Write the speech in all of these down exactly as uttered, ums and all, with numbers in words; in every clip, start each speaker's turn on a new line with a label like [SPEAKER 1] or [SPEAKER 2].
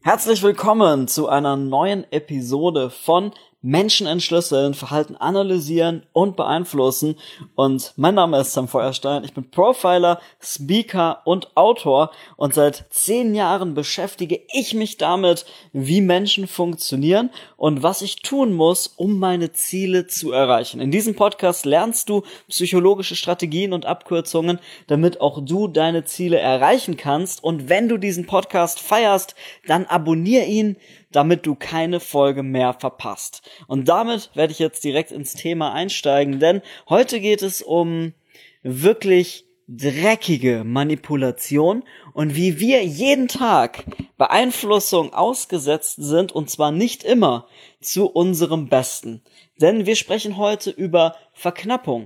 [SPEAKER 1] Herzlich willkommen zu einer neuen Episode von Menschen entschlüsseln, Verhalten analysieren und beeinflussen. Und mein Name ist Sam Feuerstein. Ich bin Profiler, Speaker und Autor. Und seit zehn Jahren beschäftige ich mich damit, wie Menschen funktionieren und was ich tun muss, um meine Ziele zu erreichen. In diesem Podcast lernst du psychologische Strategien und Abkürzungen, damit auch du deine Ziele erreichen kannst. Und wenn du diesen Podcast feierst, dann abonnier ihn, damit du keine Folge mehr verpasst. Und damit werde ich jetzt direkt ins Thema einsteigen, denn heute geht es um wirklich dreckige Manipulation und wie wir jeden Tag Beeinflussung ausgesetzt sind, und zwar nicht immer zu unserem Besten. Denn wir sprechen heute über Verknappung.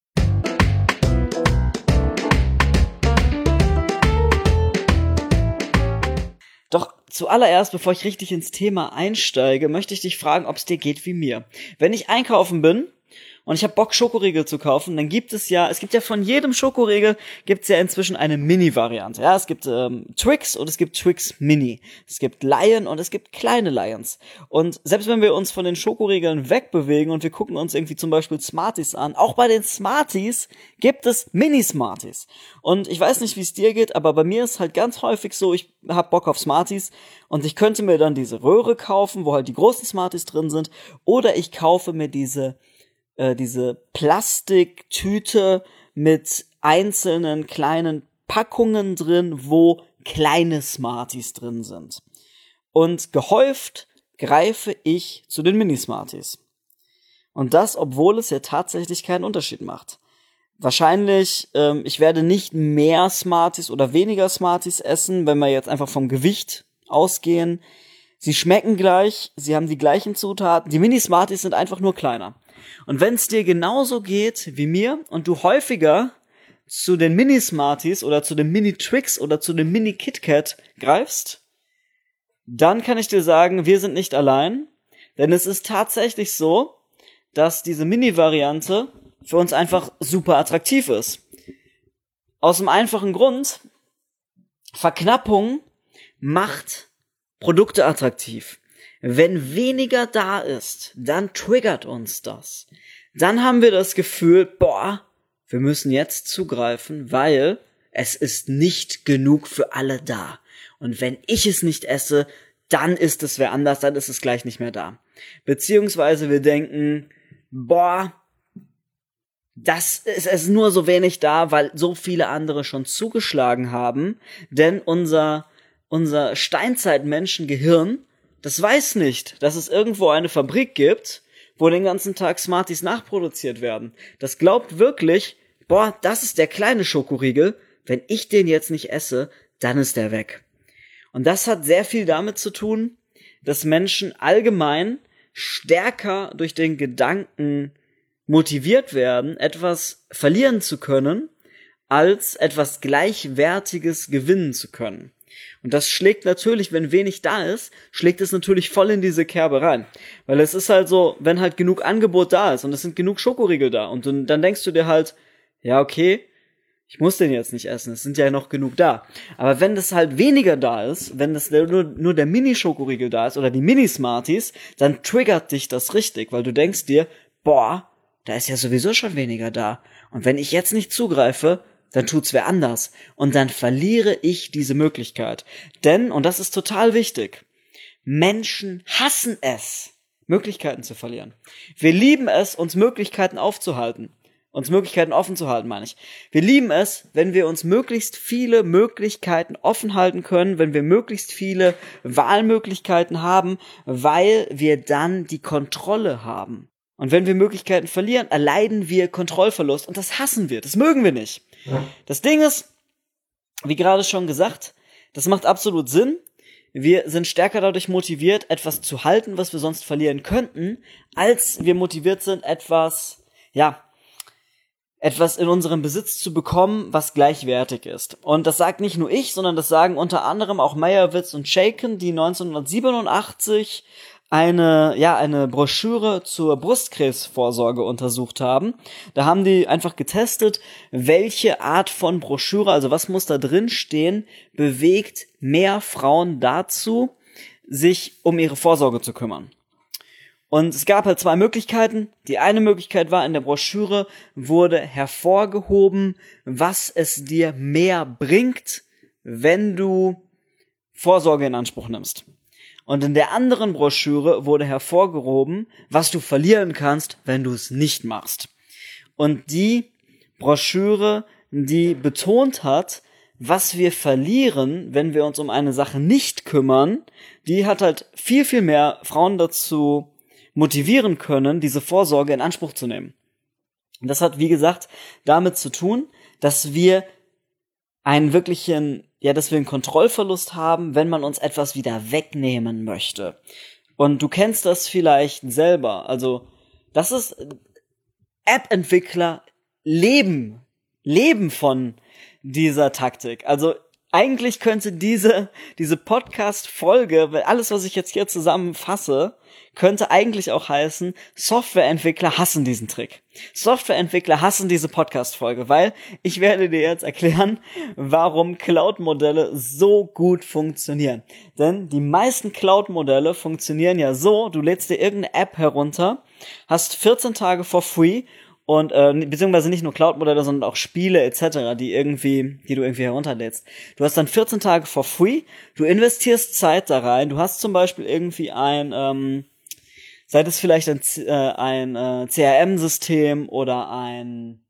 [SPEAKER 1] Doch zuallererst, bevor ich richtig ins Thema einsteige, möchte ich dich fragen, ob es dir geht wie mir. Wenn ich einkaufen bin und ich habe Bock, Schokoriegel zu kaufen, dann gibt es ja, es gibt ja von jedem Schokoriegel, gibt es ja inzwischen eine Mini-Variante. Ja, es gibt ähm, Twix und es gibt Twix Mini. Es gibt Lion und es gibt kleine Lions. Und selbst wenn wir uns von den Schokoriegeln wegbewegen und wir gucken uns irgendwie zum Beispiel Smarties an, auch bei den Smarties gibt es Mini-Smarties. Und ich weiß nicht, wie es dir geht, aber bei mir ist halt ganz häufig so, ich hab Bock auf Smarties und ich könnte mir dann diese Röhre kaufen, wo halt die großen Smarties drin sind, oder ich kaufe mir diese diese Plastiktüte mit einzelnen kleinen Packungen drin, wo kleine Smarties drin sind. Und gehäuft greife ich zu den Mini-Smarties. Und das, obwohl es ja tatsächlich keinen Unterschied macht. Wahrscheinlich, ähm, ich werde nicht mehr Smarties oder weniger Smarties essen, wenn wir jetzt einfach vom Gewicht ausgehen. Sie schmecken gleich, sie haben die gleichen Zutaten. Die Mini-Smarties sind einfach nur kleiner. Und wenn es dir genauso geht wie mir und du häufiger zu den Mini-Smarties oder zu den Mini-Twix oder zu dem Mini-KitKat greifst, dann kann ich dir sagen, wir sind nicht allein, denn es ist tatsächlich so, dass diese Mini-Variante für uns einfach super attraktiv ist. Aus dem einfachen Grund, Verknappung macht Produkte attraktiv. Wenn weniger da ist, dann triggert uns das. Dann haben wir das Gefühl, boah, wir müssen jetzt zugreifen, weil es ist nicht genug für alle da. Und wenn ich es nicht esse, dann ist es wer anders, dann ist es gleich nicht mehr da. Beziehungsweise wir denken, boah, das ist es nur so wenig da, weil so viele andere schon zugeschlagen haben, denn unser, unser Steinzeitmenschengehirn, das weiß nicht, dass es irgendwo eine Fabrik gibt, wo den ganzen Tag Smarties nachproduziert werden. Das glaubt wirklich, boah, das ist der kleine Schokoriegel, wenn ich den jetzt nicht esse, dann ist der weg. Und das hat sehr viel damit zu tun, dass Menschen allgemein stärker durch den Gedanken motiviert werden, etwas verlieren zu können, als etwas Gleichwertiges gewinnen zu können. Und das schlägt natürlich, wenn wenig da ist, schlägt es natürlich voll in diese Kerbe rein. Weil es ist halt so, wenn halt genug Angebot da ist und es sind genug Schokoriegel da und dann, dann denkst du dir halt, ja okay, ich muss den jetzt nicht essen, es sind ja noch genug da. Aber wenn das halt weniger da ist, wenn das nur, nur der Mini-Schokoriegel da ist oder die Mini-Smarties, dann triggert dich das richtig, weil du denkst dir, boah, da ist ja sowieso schon weniger da. Und wenn ich jetzt nicht zugreife, dann tut's wer anders. Und dann verliere ich diese Möglichkeit. Denn, und das ist total wichtig, Menschen hassen es, Möglichkeiten zu verlieren. Wir lieben es, uns Möglichkeiten aufzuhalten. Uns Möglichkeiten offen zu halten, meine ich. Wir lieben es, wenn wir uns möglichst viele Möglichkeiten offen halten können, wenn wir möglichst viele Wahlmöglichkeiten haben, weil wir dann die Kontrolle haben. Und wenn wir Möglichkeiten verlieren, erleiden wir Kontrollverlust. Und das hassen wir, das mögen wir nicht. Das Ding ist, wie gerade schon gesagt, das macht absolut Sinn. Wir sind stärker dadurch motiviert, etwas zu halten, was wir sonst verlieren könnten, als wir motiviert sind, etwas, ja, etwas in unserem Besitz zu bekommen, was gleichwertig ist. Und das sagt nicht nur ich, sondern das sagen unter anderem auch Meyerowitz und Chaikin, die neunzehnhundertsiebenundachtzig eine, ja, eine Broschüre zur Brustkrebsvorsorge untersucht haben. Da haben die einfach getestet, welche Art von Broschüre, also was muss da drin stehen, bewegt mehr Frauen dazu, sich um ihre Vorsorge zu kümmern. Und es gab halt zwei Möglichkeiten. Die eine Möglichkeit war, in der Broschüre wurde hervorgehoben, was es dir mehr bringt, wenn du Vorsorge in Anspruch nimmst. Und in der anderen Broschüre wurde hervorgehoben, was du verlieren kannst, wenn du es nicht machst. Und die Broschüre, die betont hat, was wir verlieren, wenn wir uns um eine Sache nicht kümmern, die hat halt viel, viel mehr Frauen dazu motivieren können, diese Vorsorge in Anspruch zu nehmen. Und das hat, wie gesagt, damit zu tun, dass wir einen wirklichen, ja, dass wir einen Kontrollverlust haben, wenn man uns etwas wieder wegnehmen möchte. Und du kennst das vielleicht selber. Also, das ist, App-Entwickler leben, leben von dieser Taktik. Also, eigentlich könnte diese, diese Podcast-Folge, weil alles, was ich jetzt hier zusammenfasse, könnte eigentlich auch heißen, Softwareentwickler hassen diesen Trick. Softwareentwickler hassen diese Podcast-Folge, weil ich werde dir jetzt erklären, warum Cloud-Modelle so gut funktionieren. Denn die meisten Cloud-Modelle funktionieren ja so, du lädst dir irgendeine App herunter, hast vierzehn Tage for free und äh, beziehungsweise nicht nur Cloud-Modelle, sondern auch Spiele et cetera, die irgendwie, die du irgendwie herunterlädst. Du hast dann vierzehn Tage for free, du investierst Zeit da rein, du hast zum Beispiel irgendwie ein, ähm, sei das vielleicht ein, äh, ein äh, C R M-System oder ein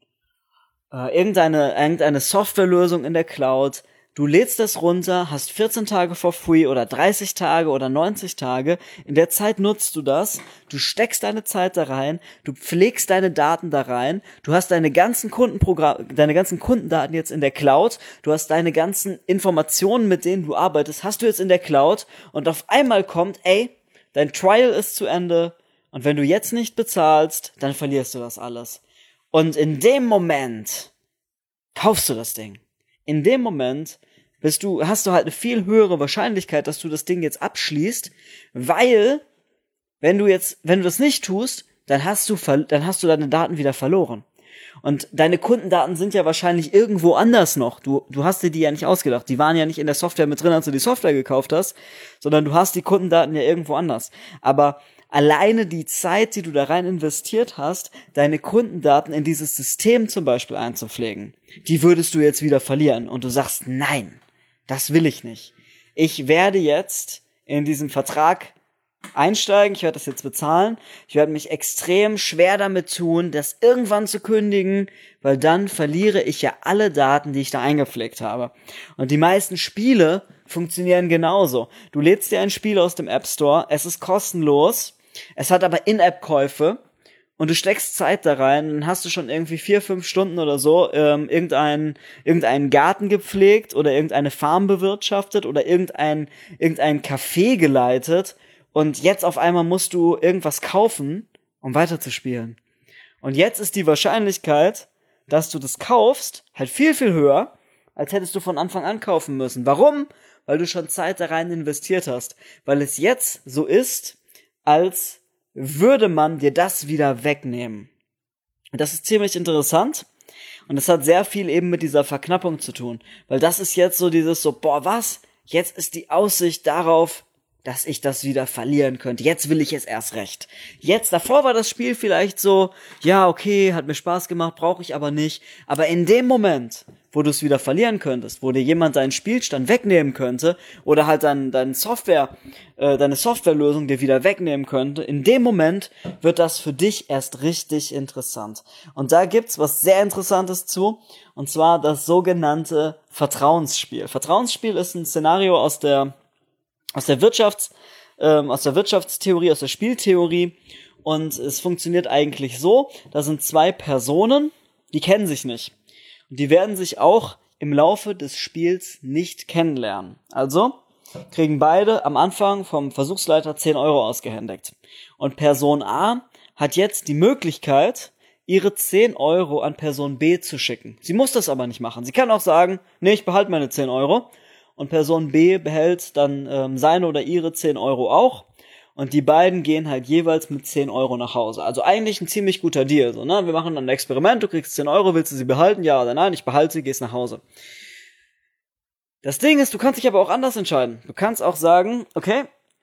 [SPEAKER 1] äh, irgendeine irgendeine Softwarelösung in der Cloud. Du lädst das runter, hast vierzehn Tage for free oder dreißig Tage oder neunzig Tage. In der Zeit nutzt du das. Du steckst deine Zeit da rein. Du pflegst deine Daten da rein. Du hast deine ganzen Kundenprogramm, deine ganzen Kundendaten jetzt in der Cloud. Du hast deine ganzen Informationen, mit denen du arbeitest, hast du jetzt in der Cloud. Und auf einmal kommt, ey, dein Trial ist zu Ende. Und wenn du jetzt nicht bezahlst, dann verlierst du das alles. Und in dem Moment kaufst du das Ding. In dem Moment bist du, hast du halt eine viel höhere Wahrscheinlichkeit, dass du das Ding jetzt abschließt, weil, wenn du jetzt, wenn du das nicht tust, dann hast du, dann hast du deine Daten wieder verloren. Und deine Kundendaten sind ja wahrscheinlich irgendwo anders noch. Du, du hast dir die ja nicht ausgedacht. Die waren ja nicht in der Software mit drin, als du die Software gekauft hast, sondern du hast die Kundendaten ja irgendwo anders. Aber alleine die Zeit, die du da rein investiert hast, deine Kundendaten in dieses System zum Beispiel einzupflegen, die würdest du jetzt wieder verlieren. Und du sagst, nein, das will ich nicht. Ich werde jetzt in diesem Vertrag einsteigen, ich werde das jetzt bezahlen, ich werde mich extrem schwer damit tun, das irgendwann zu kündigen, weil dann verliere ich ja alle Daten, die ich da eingepflegt habe. Und die meisten Spiele funktionieren genauso. Du lädst dir ein Spiel aus dem App Store, es ist kostenlos, es hat aber In-App-Käufe und du steckst Zeit da rein, dann hast du schon irgendwie vier, fünf Stunden oder so ähm, irgendeinen irgendeinen Garten gepflegt oder irgendeine Farm bewirtschaftet oder irgendein irgendein Café geleitet und jetzt auf einmal musst du irgendwas kaufen, um weiterzuspielen. Und jetzt ist die Wahrscheinlichkeit, dass du das kaufst, halt viel, viel höher, als hättest du von Anfang an kaufen müssen. Warum? Weil du schon Zeit da rein investiert hast. Weil es jetzt so ist, als würde man dir das wieder wegnehmen. Und das ist ziemlich interessant. Und das hat sehr viel eben mit dieser Verknappung zu tun. Weil das ist jetzt so dieses so, boah, was? Jetzt ist die Aussicht darauf, dass ich das wieder verlieren könnte. Jetzt will ich es erst recht. Jetzt, davor war das Spiel vielleicht so, ja, okay, hat mir Spaß gemacht, brauche ich aber nicht. Aber in dem Moment, wo du es wieder verlieren könntest, wo dir jemand deinen Spielstand wegnehmen könnte oder halt dein, dein Software, äh, deine Softwarelösung dir wieder wegnehmen könnte, in dem Moment wird das für dich erst richtig interessant. Und da gibt's was sehr Interessantes zu, und zwar das sogenannte Vertrauensspiel. Vertrauensspiel ist ein Szenario aus der aus der Wirtschafts, ähm, aus der Wirtschaftstheorie, aus der Spieltheorie, und es funktioniert eigentlich so, da sind zwei Personen, die kennen sich nicht. Und die werden sich auch im Laufe des Spiels nicht kennenlernen. Also kriegen beide am Anfang vom Versuchsleiter zehn Euro ausgehändigt. Und Person A hat jetzt die Möglichkeit, ihre zehn Euro an Person B zu schicken. Sie muss das aber nicht machen. Sie kann auch sagen, nee, ich behalte meine zehn Euro. Und Person B behält dann ähm, seine oder ihre zehn Euro auch. Und die beiden gehen halt jeweils mit zehn Euro nach Hause. Also eigentlich ein ziemlich guter Deal. So, ne? Wir machen dann ein Experiment, du kriegst zehn Euro, willst du sie behalten? Ja oder nein? Ich behalte sie, gehst nach Hause. Das Ding ist, du kannst dich aber auch anders entscheiden. Du kannst auch sagen, okay,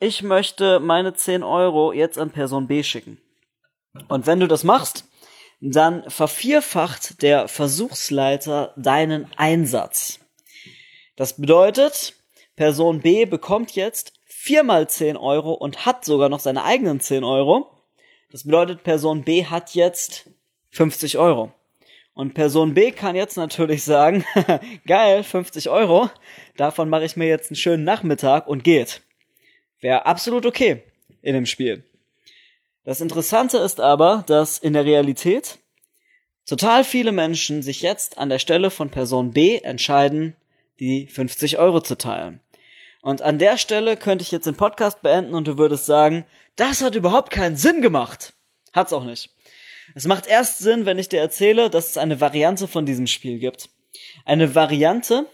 [SPEAKER 1] ich möchte meine zehn Euro jetzt an Person B schicken. Und wenn du das machst, dann vervierfacht der Versuchsleiter deinen Einsatz. Das bedeutet, Person B bekommt jetzt viermal zehn Euro und hat sogar noch seine eigenen zehn Euro. Das bedeutet, Person B hat jetzt fünfzig Euro. Und Person B kann jetzt natürlich sagen, geil, fünfzig Euro, davon mache ich mir jetzt einen schönen Nachmittag und geht. Wäre absolut okay in dem Spiel. Das Interessante ist aber, dass in der Realität total viele Menschen sich jetzt an der Stelle von Person B entscheiden, die fünfzig Euro zu teilen. Und an der Stelle könnte ich jetzt den Podcast beenden und du würdest sagen, das hat überhaupt keinen Sinn gemacht. Hat's auch nicht. Es macht erst Sinn, wenn ich dir erzähle, dass es eine Variante von diesem Spiel gibt. Eine Variante,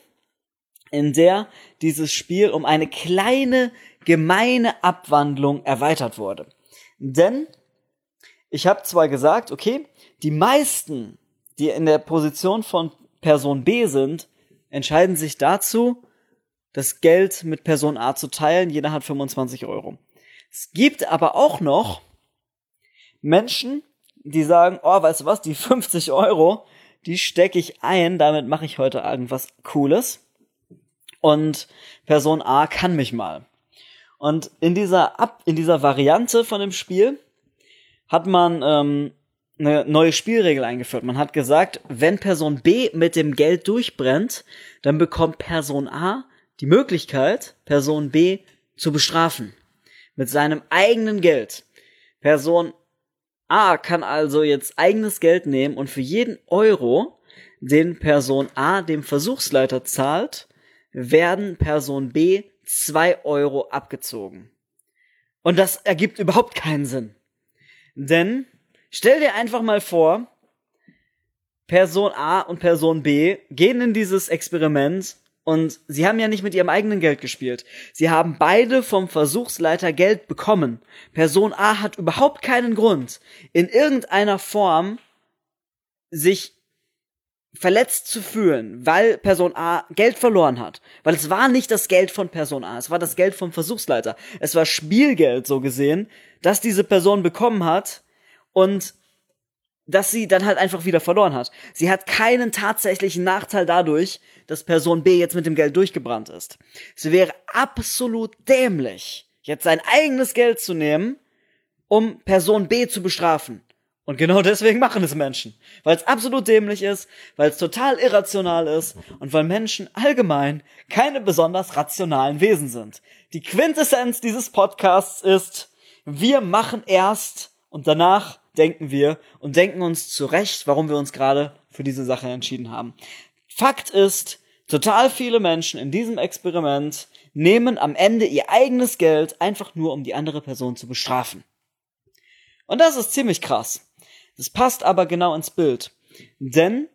[SPEAKER 1] in der dieses Spiel um eine kleine, gemeine Abwandlung erweitert wurde. Denn ich habe zwar gesagt, okay, die meisten, die in der Position von Person B sind, entscheiden sich dazu, das Geld mit Person A zu teilen. Jeder hat fünfundzwanzig Euro. Es gibt aber auch noch Menschen, die sagen, oh, weißt du was, die fünfzig Euro, die stecke ich ein, damit mache ich heute irgendwas Cooles. Und Person A kann mich mal. Und in dieser Ab- in dieser Variante von dem Spiel hat man ähm, eine neue Spielregel eingeführt. Man hat gesagt, wenn Person B mit dem Geld durchbrennt, dann bekommt Person A die Möglichkeit, Person B zu bestrafen. Mit seinem eigenen Geld. Person A kann also jetzt eigenes Geld nehmen und für jeden Euro, den Person A dem Versuchsleiter zahlt, werden Person B zwei Euro abgezogen. Und das ergibt überhaupt keinen Sinn. Denn stell dir einfach mal vor, Person A und Person B gehen in dieses Experiment und sie haben ja nicht mit ihrem eigenen Geld gespielt. Sie haben beide vom Versuchsleiter Geld bekommen. Person A hat überhaupt keinen Grund, in irgendeiner Form sich verletzt zu fühlen, weil Person A Geld verloren hat. Weil es war nicht das Geld von Person A, es war das Geld vom Versuchsleiter. Es war Spielgeld, so gesehen, das diese Person bekommen hat und dass sie dann halt einfach wieder verloren hat. Sie hat keinen tatsächlichen Nachteil dadurch, dass Person B jetzt mit dem Geld durchgebrannt ist. Es wäre absolut dämlich, jetzt sein eigenes Geld zu nehmen, um Person B zu bestrafen. Und genau deswegen machen es Menschen. Weil es absolut dämlich ist, weil es total irrational ist und weil Menschen allgemein keine besonders rationalen Wesen sind. Die Quintessenz dieses Podcasts ist, wir machen erst und danach denken wir und denken uns zurecht, warum wir uns gerade für diese Sache entschieden haben. Fakt ist, total viele Menschen in diesem Experiment nehmen am Ende ihr eigenes Geld einfach nur, um die andere Person zu bestrafen. Und das ist ziemlich krass. Das passt aber genau ins Bild. Denn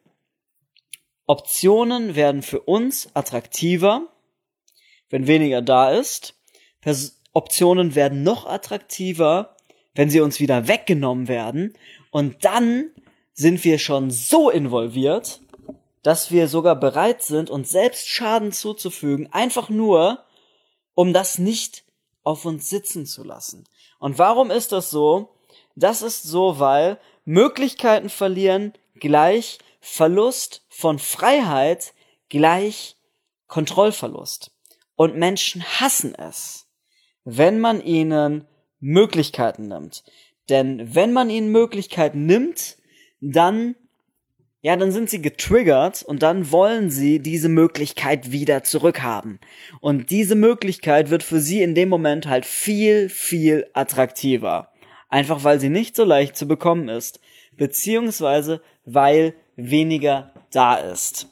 [SPEAKER 1] Optionen werden für uns attraktiver, wenn weniger da ist. Pers- Optionen werden noch attraktiver, wenn sie uns wieder weggenommen werden. Und dann sind wir schon so involviert, dass wir sogar bereit sind, uns selbst Schaden zuzufügen, einfach nur, um das nicht auf uns sitzen zu lassen. Und warum ist das so? Das ist so, weil Möglichkeiten verlieren gleich Verlust von Freiheit gleich Kontrollverlust. Und Menschen hassen es, wenn man ihnen Möglichkeiten nimmt. Denn wenn man ihnen Möglichkeiten nimmt, dann, ja, dann sind sie getriggert und dann wollen sie diese Möglichkeit wieder zurückhaben. Und diese Möglichkeit wird für sie in dem Moment halt viel, viel attraktiver. Einfach weil sie nicht so leicht zu bekommen ist, beziehungsweise weil weniger da ist.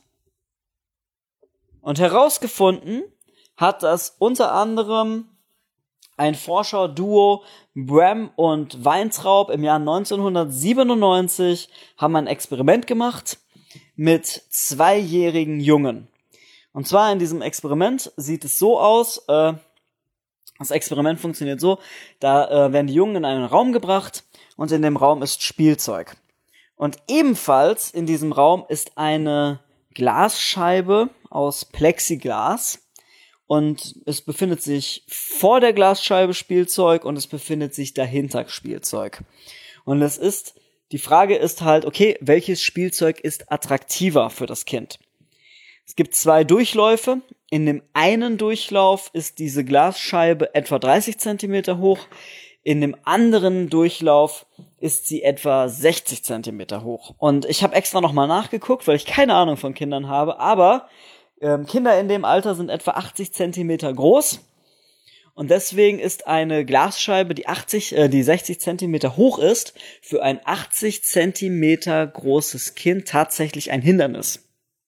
[SPEAKER 1] Und herausgefunden hat das unter anderem ein Forscherduo Bram und Weintraub im Jahr neunzehnhundertsiebenundneunzig, haben ein Experiment gemacht mit zweijährigen Jungen. Und zwar in diesem Experiment sieht es so aus, äh, das Experiment funktioniert so, da äh, werden die Jungen in einen Raum gebracht und in dem Raum ist Spielzeug. Und ebenfalls in diesem Raum ist eine Glasscheibe aus Plexiglas und es befindet sich vor der Glasscheibe Spielzeug und es befindet sich dahinter Spielzeug. Und es ist, die Frage ist halt, okay, welches Spielzeug ist attraktiver für das Kind? Es gibt zwei Durchläufe. In dem einen Durchlauf ist diese Glasscheibe etwa dreißig Zentimeter hoch. In dem anderen Durchlauf ist sie etwa sechzig Zentimeter hoch. Und ich habe extra nochmal nachgeguckt, weil ich keine Ahnung von Kindern habe, aber ähm, Kinder in dem Alter sind etwa achtzig Zentimeter groß. Und deswegen ist eine Glasscheibe, die achtzig, äh, die sechzig Zentimeter hoch ist, für ein achtzig Zentimeter großes Kind tatsächlich ein Hindernis.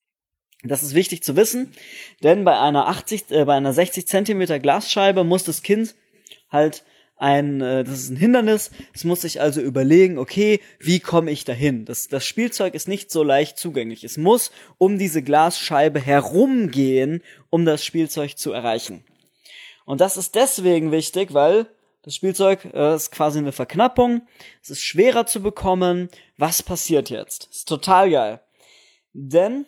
[SPEAKER 1] Das ist wichtig zu wissen, denn bei einer achtzig, äh, bei einer sechzig Zentimeter Glasscheibe muss das Kind halt ein, äh, das ist ein Hindernis. Es muss sich also überlegen, okay, wie komme ich dahin? Das, das Spielzeug ist nicht so leicht zugänglich. Es muss um diese Glasscheibe herumgehen, um das Spielzeug zu erreichen. Und das ist deswegen wichtig, weil das Spielzeug äh, ist quasi eine Verknappung. Es ist schwerer zu bekommen. Was passiert jetzt? Ist total geil. Denn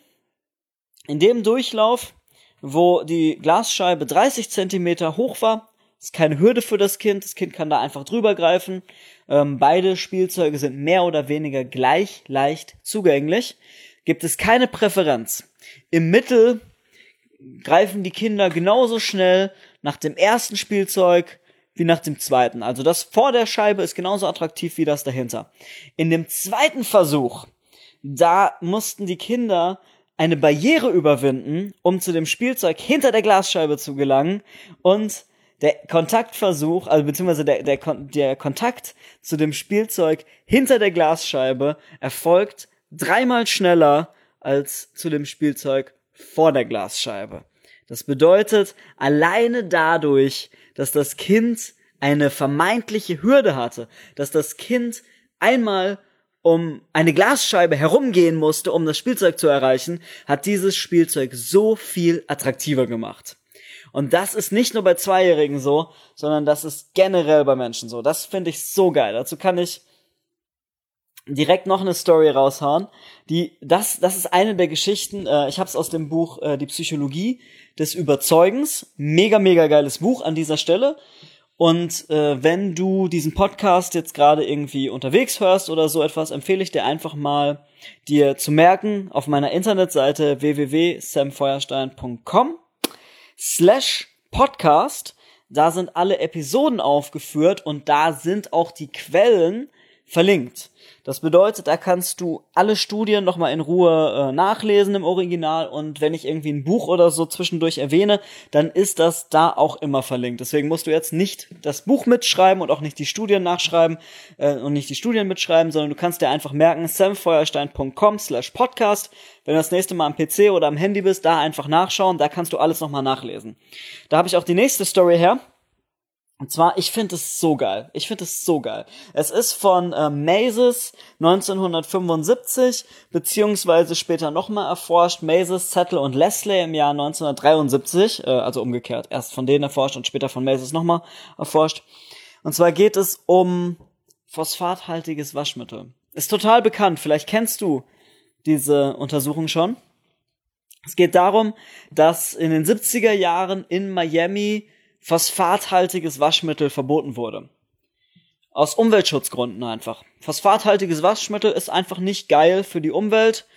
[SPEAKER 1] in dem Durchlauf, wo die Glasscheibe dreißig Zentimeter hoch war, ist keine Hürde für das Kind. Das Kind kann da einfach drüber greifen. Ähm, beide Spielzeuge sind mehr oder weniger gleich leicht zugänglich. Gibt es keine Präferenz. Im Mittel greifen die Kinder genauso schnell nach dem ersten Spielzeug wie nach dem zweiten. Also das vor der Scheibe ist genauso attraktiv wie das dahinter. In dem zweiten Versuch, da mussten die Kinder eine Barriere überwinden, um zu dem Spielzeug hinter der Glasscheibe zu gelangen, und der Kontaktversuch, also beziehungsweise der, der, der Kontakt zu dem Spielzeug hinter der Glasscheibe erfolgt dreimal schneller als zu dem Spielzeug vor der Glasscheibe. Das bedeutet, alleine dadurch, dass das Kind eine vermeintliche Hürde hatte, dass das Kind einmal um eine Glasscheibe herumgehen musste, um das Spielzeug zu erreichen, hat dieses Spielzeug so viel attraktiver gemacht. Und das ist nicht nur bei Zweijährigen so, sondern das ist generell bei Menschen so. Das finde ich so geil. Dazu kann ich direkt noch eine Story raushauen. Die, das, das ist eine der Geschichten, äh, ich habe es aus dem Buch äh, Die Psychologie des Überzeugens. Mega, mega geiles Buch an dieser Stelle. Und äh, wenn du diesen Podcast jetzt gerade irgendwie unterwegs hörst oder so etwas, empfehle ich dir einfach mal, dir zu merken, auf meiner Internetseite w w w punkt sam feuerstein punkt com slash podcast, da sind alle Episoden aufgeführt und da sind auch die Quellen verlinkt. Das bedeutet, da kannst du alle Studien nochmal in Ruhe äh, nachlesen im Original, und wenn ich irgendwie ein Buch oder so zwischendurch erwähne, dann ist das da auch immer verlinkt. Deswegen musst du jetzt nicht das Buch mitschreiben und auch nicht die Studien nachschreiben äh, und nicht die Studien mitschreiben, sondern du kannst dir einfach merken, sam feuerstein punkt com slash podcast. Wenn du das nächste Mal am P C oder am Handy bist, da einfach nachschauen, da kannst du alles nochmal nachlesen. Da habe ich auch die nächste Story her. Und zwar, ich finde es so geil. Ich finde es so geil. Es ist von äh, Mazes neunzehnhundertfünfundsiebzig, beziehungsweise später nochmal erforscht, Mazes, Settle und Leslie im Jahr neunzehnhundertdreiundsiebzig, äh, also umgekehrt. Erst von denen erforscht und später von Mazes nochmal erforscht. Und zwar geht es um phosphathaltiges Waschmittel. Ist total bekannt, vielleicht kennst du diese Untersuchung schon. Es geht darum, dass in den siebziger Jahren in Miami phosphathaltiges Waschmittel verboten wurde. Aus Umweltschutzgründen einfach. Phosphathaltiges Waschmittel ist einfach nicht geil für die Umwelt.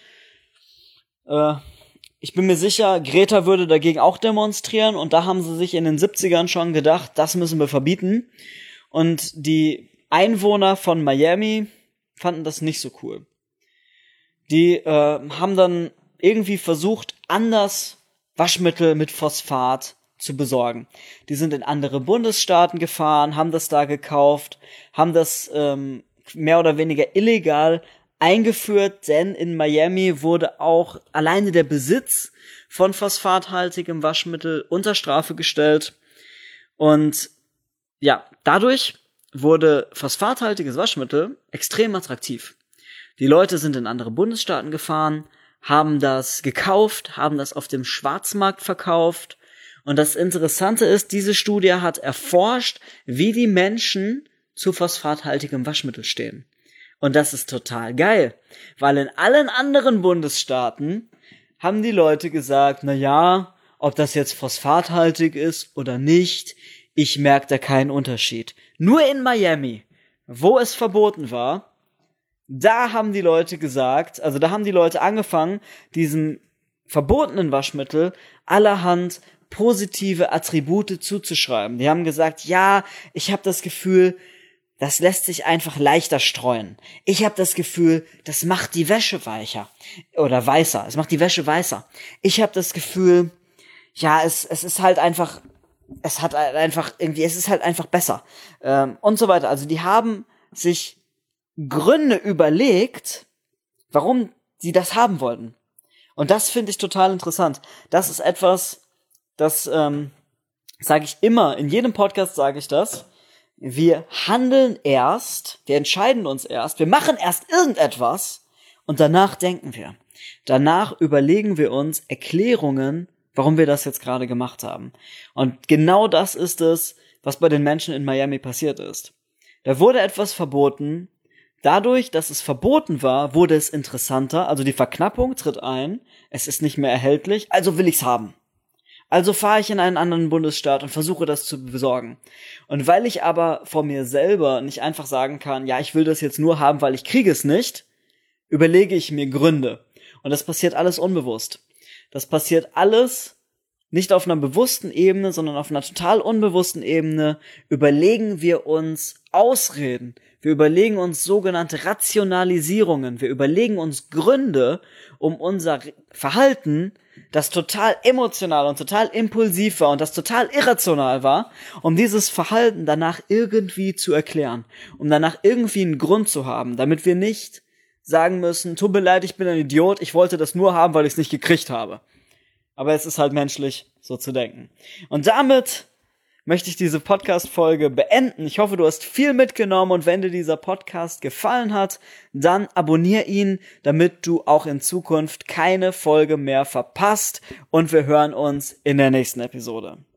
[SPEAKER 1] Äh, ich bin mir sicher, Greta würde dagegen auch demonstrieren, und da haben sie sich in den siebzigern schon gedacht, das müssen wir verbieten. Und die Einwohner von Miami fanden das nicht so cool. Die äh, haben dann irgendwie versucht, anders Waschmittel mit Phosphat zu besorgen. Die sind in andere Bundesstaaten gefahren, haben das da gekauft, haben das ähm, mehr oder weniger illegal eingeführt, denn in Miami wurde auch alleine der Besitz von phosphathaltigem Waschmittel unter Strafe gestellt. Und ja, dadurch wurde phosphathaltiges Waschmittel extrem attraktiv. Die Leute sind in andere Bundesstaaten gefahren, haben das gekauft, haben das auf dem Schwarzmarkt verkauft. Und das Interessante ist, diese Studie hat erforscht, wie die Menschen zu phosphathaltigem Waschmittel stehen. Und das ist total geil, weil in allen anderen Bundesstaaten haben die Leute gesagt, na ja, ob das jetzt phosphathaltig ist oder nicht, ich merke da keinen Unterschied. Nur in Miami, wo es verboten war, da haben die Leute gesagt, also da haben die Leute angefangen, diesem verbotenen Waschmittel allerhand positive Attribute zuzuschreiben. Die haben gesagt, ja, ich habe das Gefühl, das lässt sich einfach leichter streuen. Ich habe das Gefühl, das macht die Wäsche weicher oder weißer. Es macht die Wäsche weißer. Ich habe das Gefühl, ja, es es ist halt einfach, es hat halt einfach irgendwie, es ist halt einfach besser ähm, und so weiter. Also die haben sich Gründe überlegt, warum sie das haben wollten. Und das finde ich total interessant. Das ist etwas, das ähm, sage ich immer, in jedem Podcast sage ich das. Wir handeln erst, wir entscheiden uns erst, wir machen erst irgendetwas und danach denken wir. Danach überlegen wir uns Erklärungen, warum wir das jetzt gerade gemacht haben. Und genau das ist es, was bei den Menschen in Miami passiert ist. Da wurde etwas verboten. Dadurch, dass es verboten war, wurde es interessanter. Also die Verknappung tritt ein. Es ist nicht mehr erhältlich, also will ich's haben. Also fahre ich in einen anderen Bundesstaat und versuche das zu besorgen. Und weil ich aber vor mir selber nicht einfach sagen kann, ja, ich will das jetzt nur haben, weil ich kriege es nicht, überlege ich mir Gründe. Und das passiert alles unbewusst. Das passiert alles nicht auf einer bewussten Ebene, sondern auf einer total unbewussten Ebene überlegen wir uns Ausreden. Wir überlegen uns sogenannte Rationalisierungen. Wir überlegen uns Gründe, um unser Verhalten, das total emotional und total impulsiv war und das total irrational war, um dieses Verhalten danach irgendwie zu erklären, um danach irgendwie einen Grund zu haben, damit wir nicht sagen müssen, tut mir leid, ich bin ein Idiot, ich wollte das nur haben, weil ich es nicht gekriegt habe. Aber es ist halt menschlich, so zu denken. Und damit möchte ich diese Podcast-Folge beenden. Ich hoffe, du hast viel mitgenommen und wenn dir dieser Podcast gefallen hat, dann abonnier ihn, damit du auch in Zukunft keine Folge mehr verpasst und wir hören uns in der nächsten Episode.